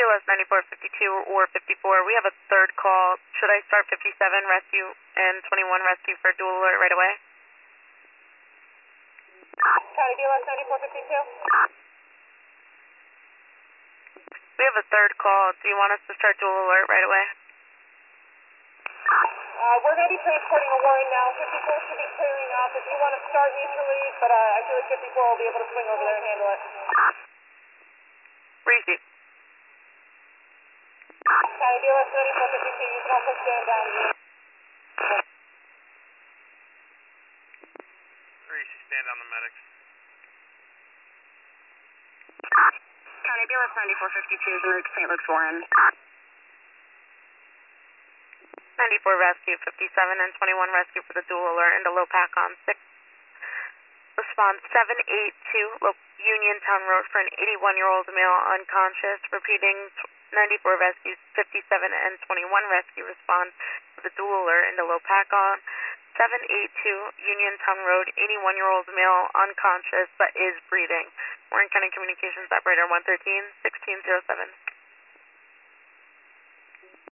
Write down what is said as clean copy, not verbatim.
BLS 9452 or 54. We have a third call. Should I start 57 rescue and 21 rescue for dual alert right away? County BLS 9452. We have a third call. Do you want us to start dual alert right away? We're going to be transporting a warrant now. 54 should be clearing up. If you want to start mutually, but I feel like 54 will be able to swing over there and handle it. Receive. County BLS 9452, you can also stand down. Reese, stand on the medics. County BLS 9452 is moved to St. Luke's Warren. 94 rescue, 57 and 21 rescue for the dual alert into low pack on 6. Response 782, Uniontown Road for an 81-year-old male unconscious. Repeating 94 rescues, 57 and 21 rescue respond to the dual alert into low pack on 782 Uniontown Road, 81-year-old male unconscious but is breathing. Warren County Communications Operator 113, 1607.